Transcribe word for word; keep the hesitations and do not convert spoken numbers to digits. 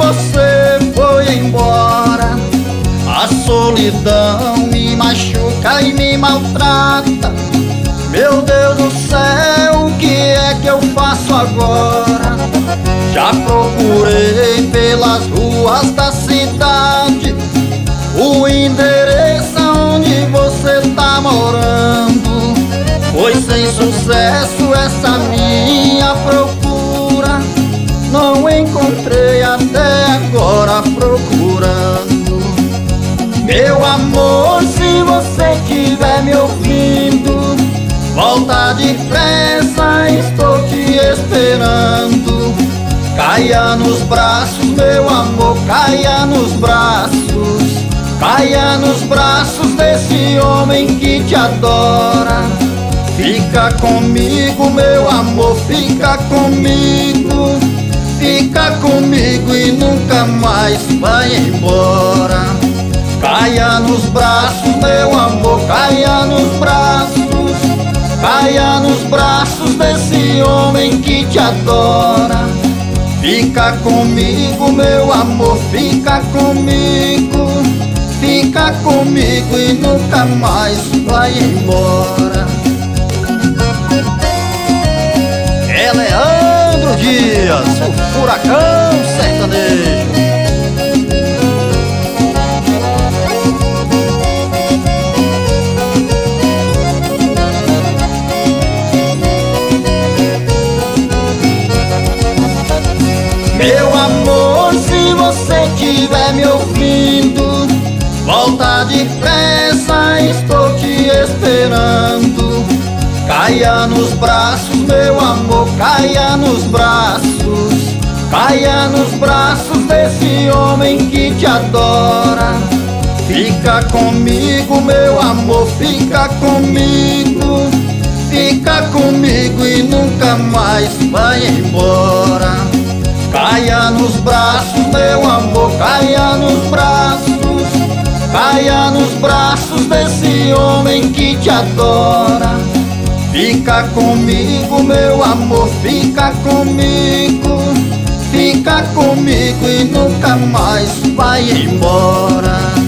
você foi embora. A solidão me machuca e me maltrata. Meu Deus do céu, o que é que eu faço agora? Já procurei pelas ruas da cidade o endereço onde você tá morando. Foi sem sucesso essa minha procura. Não encontrei até agora procurando. Meu amor, se você estiver me ouvindo, volta depressa, estou te esperando. Caia nos braços, meu amor, caia nos braços. Caia nos braços desse homem que te adora. Fica comigo, meu amor, fica comigo. Fica comigo e nunca mais vai embora. Caia nos braços, meu amor, caia nos braços. Caia nos braços desse homem que te adora. Fica comigo, meu amor, fica comigo. Fica comigo e nunca mais vai embora. É Leandro Dias, o furacão sertanejo. Meu amor, se você estiver me ouvindo, volta depressa, estou te esperando. Caia nos braços, meu amor, caia nos braços. Caia nos braços desse homem que te adora. Fica comigo, meu amor, fica comigo. Fica comigo e nunca mais vai embora. Caia nos braços, meu amor, caia nos braços. Caia nos braços desse homem que te adora. Fica comigo, meu amor, fica comigo. Fica comigo e nunca mais vai embora.